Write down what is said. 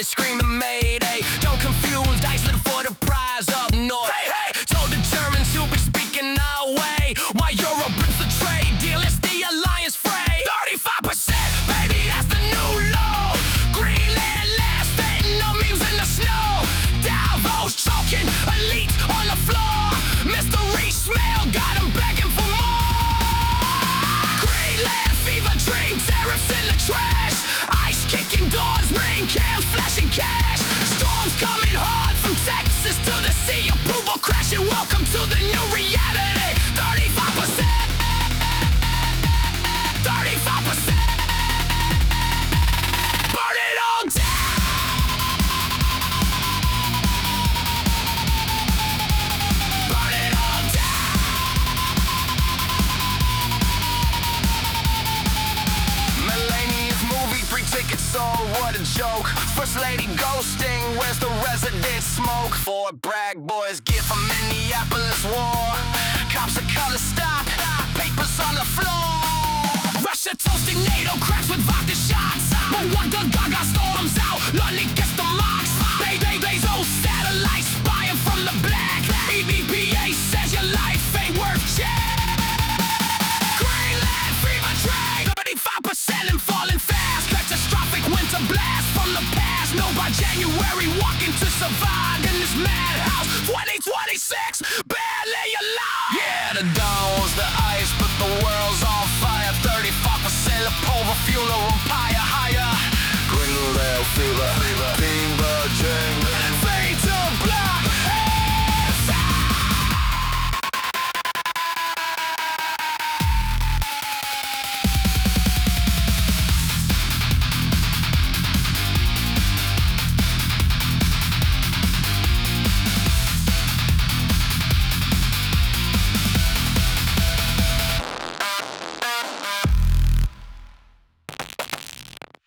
screaming Mayday. Don't confuse Iceland for the prize up north. Hey, hey, told the Germans who be speaking our way. While Europe brings the trade deal, it's the alliance fray. 35%, baby, that's the new law. Greenland last, fitting no memes in the snow. Davos choking, elite on the floor. Mystery smell, got him begging for more. Greenland fever dream, tariffs in the trash. Ice kicking doors, rain cans, flashing cash. Storms coming hard from Texas to the sea. Approval crashing, welcome to the new reality. 35%, 35%. Burn it all down. Burn it all down. Millennium's movie, 3 tickets sold, what a joke. First lady ghosting, where's the resident smoke? For brag boys, get from Minneapolis war. Cops of color stop, papers on the floor. Russia toasting NATO cracks with vodka shots. But what the Gaga storms out, London gets the marks. They old satellites spying from the black. EBPA says your life ain't worth jack. Greenland fever train, 35% and falling fast. Catastrophic winter blast from the past. No, by January, walking to survive in this madhouse. 2026, barely alive. Yeah, the dawn was the ice, but the world's on fire. 35% of polar funeral pyre higher. Greenland fever.